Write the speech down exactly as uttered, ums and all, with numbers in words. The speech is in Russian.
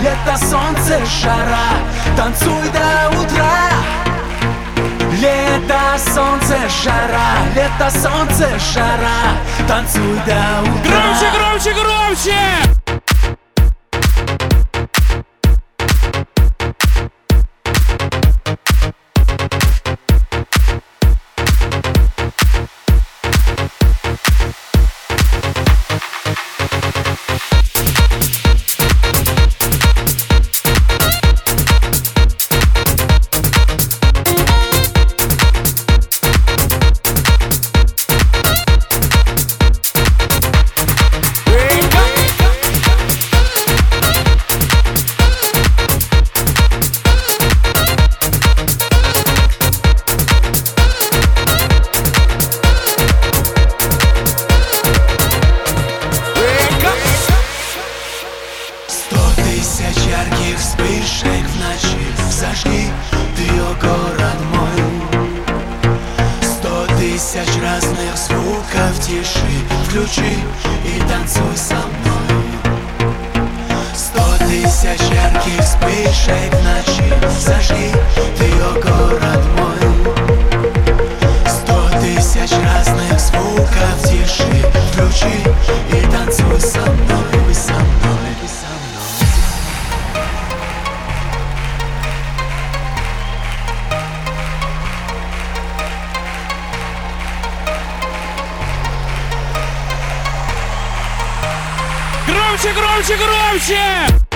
лето, солнце, жара, танцуй до утра. Лето, солнце, жара, лето, солнце, жара, танцуй до утра. Громче, громче, громче! Тысяч ярких вспышек в ночи, зажги ты ее, город мой. Сто тысяч разных звуков тиши, включи и танцуй со мной. Сто тысяч ярких вспышек в ночи, зажги ты ее, город мой. Сто тысяч разных звуков тиши, включи и танцуй со мной, со мной, со мной. Громче, громче, громче!